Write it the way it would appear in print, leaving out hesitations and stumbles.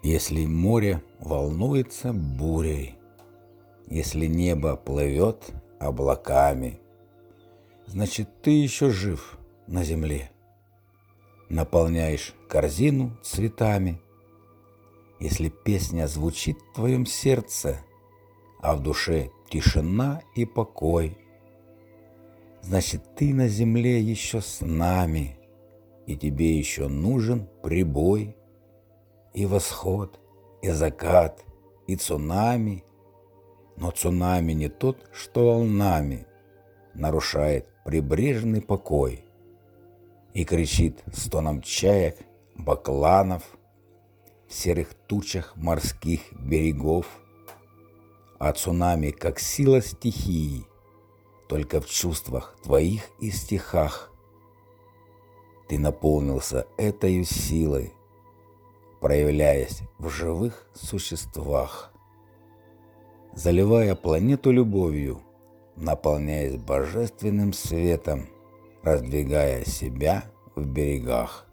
Если море волнуется бурей, если небо плывет облаками, значит, ты еще жив на земле. Наполняешь корзину цветами. Если песня звучит в твоем сердце, а в душе тишина и покой, значит, ты на земле еще с нами, и тебе еще нужен прибой, и восход, и закат, и цунами. Но цунами не тот, что волнами нарушает прибрежный покой и кричит стоном чаек, бакланов в серых тучах морских берегов. А цунами, как сила стихии, только в чувствах твоих и стихах. Ты наполнился этой силой, проявляясь в живых существах, заливая планету любовью, наполняясь божественным светом, раздвигая себя в берегах.